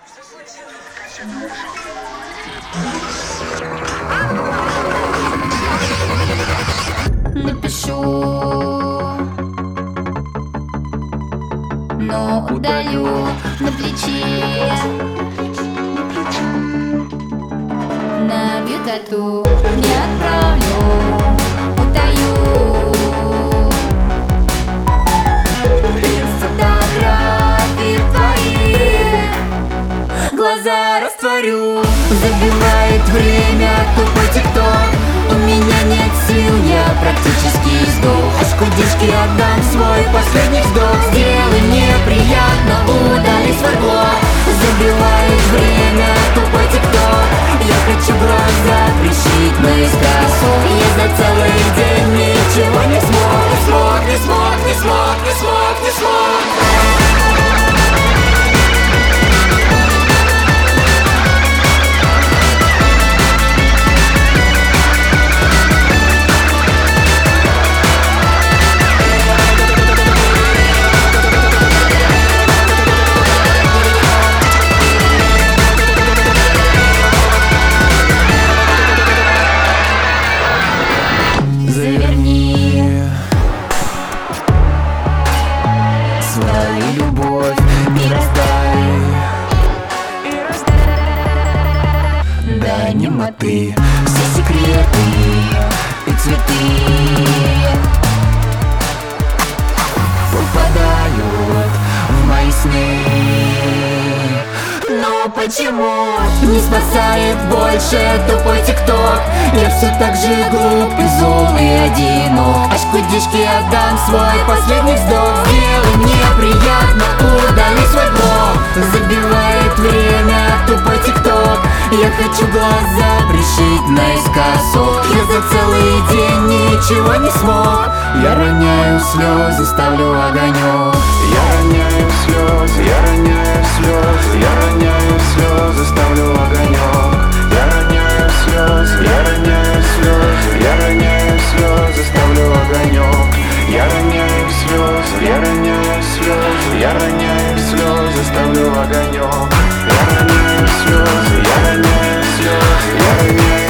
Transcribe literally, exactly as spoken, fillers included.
Напишу, но удалю на плече, набью тату, не отправлю, утаю. Без фотографий твоих глаза растворю. Забивает время тупой тикток. У меня нет сил, я практически сдох. Аж кудишки отдам свой последний вздох. Сделай мне приятно, удали свой блог. Забивает время тупой тикток. Я хочу глаза пришить наискосок. Я за целый день ничего не смог. Не смог, не смог, не смог, не смог, не смог. Заверни свою любовь и раздай до немоты все секреты и цветы попадают в мои сны. Но почему не спасает больше тупой тикток? Я все так же глуп и зол и одинок. Аж кудишки отдам свой последний вздох. Сделай мне приятно, удали свой блог. Забивает время тупой тикток. Я хочу глаза пришить наискосок. Я за целый день ничего не смог. Я роняю слезы, ставлю огонек. Я роняю слезы, я роняю слезы, я роняю слезы, ставлю огонек. Я роняю слезы, я роняю слезы, я роняю слезы, ставлю огонек. Я роняю слезы, я роняю слезы, я роняю слезы, ставлю огонек. Я роняю слезы, я роняю слезы, я роняю